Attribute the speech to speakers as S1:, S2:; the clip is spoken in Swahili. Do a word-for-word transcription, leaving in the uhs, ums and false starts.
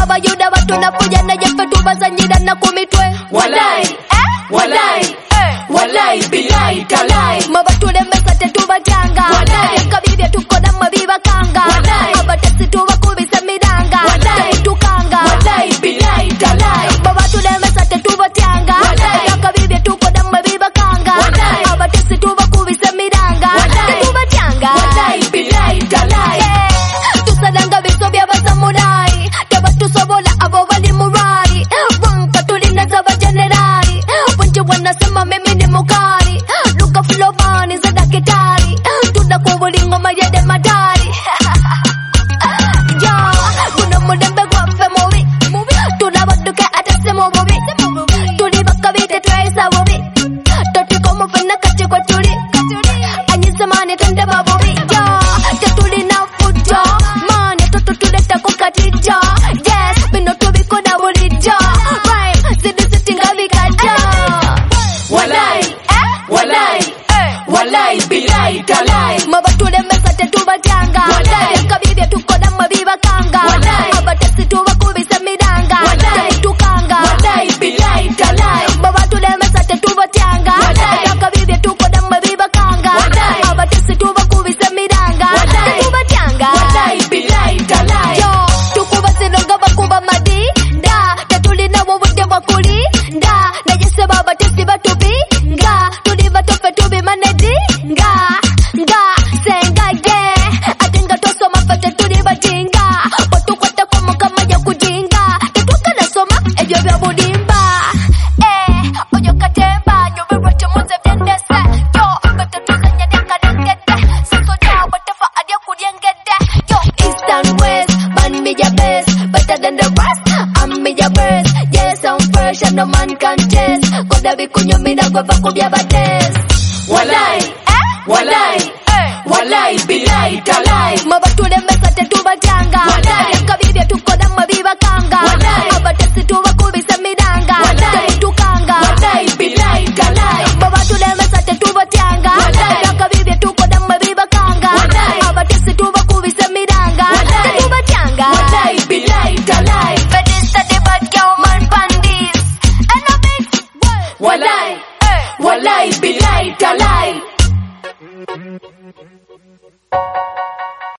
S1: bayuda watu na puja na jefe tubazanyira na kumitwe.
S2: Walai,
S1: eh?
S2: walai,
S1: eh?
S2: walai, bilai, talai.
S1: Mabatule mesate tubajanga.
S2: Walai,
S1: kabibya tukoda mabiba kanga.
S2: Walai,
S1: abatesi tubakubisa midanga.
S2: Walai,
S1: tukanga.
S2: Walai, bilai, talai.
S1: Mabatule mesate tubajanga.
S2: Walai,
S1: kabibya tukoda mabiba kanga.
S2: Walai,
S1: abatesi tubakubisa midanga.
S2: Walai,
S1: tubajanga.
S2: Walai, bilai, talai.
S1: Tusadanga biso bya basamurai. Tebatusobola abo bali murai. Banka tulina zaba generali. Wengi wanasema mimi ni mukali. Luka flobani za dakitari. Tunakubuli ngoma yede madari. Ya, kuna mudembe gwafe mubi. Tunabaduke atase mububi. Tulibaka bite traisa bubi. Totiko mufena kachi kwa tuli. Anyisemani tende babubi. Ya, tetulina fujo. Mani toto tuleta kukatija. Yes, bino tubikona bulija. Rhyme, zidi sitinga vikaja.
S2: Walai, walai, walai, bilai, talai.
S1: Mabatule mesate tubajanga.
S2: Walai,
S1: kabibya tukoda mabiba kanga.
S2: Walai,
S1: abatesi tubakubisa midanga.
S2: Walai,
S1: tukanga.
S2: Walai, bilai, talai.
S1: Mabatule mesate tubajanga.
S2: Walai,
S1: kabibya tukoda mabiba kanga.
S2: Walai,
S1: abatesi tubakubisa midanga.
S2: Walai,
S1: tubajanga.
S2: Walai, bilai, talai.
S1: Yo, tukuba sinonga bakuba madi. Da, tetulina wobude wakuli. Da, na yese baba tesi batubi. Nga, tuli batofe tubi manedi. Nga, nga, senga ye. Atinga toso mafete tuli bajinga. Watu kwata kwa mkama ya kujinga. Tetuka na soma, ejo vya budimba. Eh, ojo katemba. Nyobe roche muze vyendese. Yo, bete tuzanya nyaka nengete. Siso ja, watefa adia kudiengete. Yo, east and west, man me your best. Better than the rest, I'm me your best. Yes, I'm fresh and no man can test. Koda vikunyo mina kwa kubya bates.
S2: Walai, walai, walai, bilai, talai.
S1: Mabatule mesate tubajanga.
S2: Walai,
S1: kabibya tuko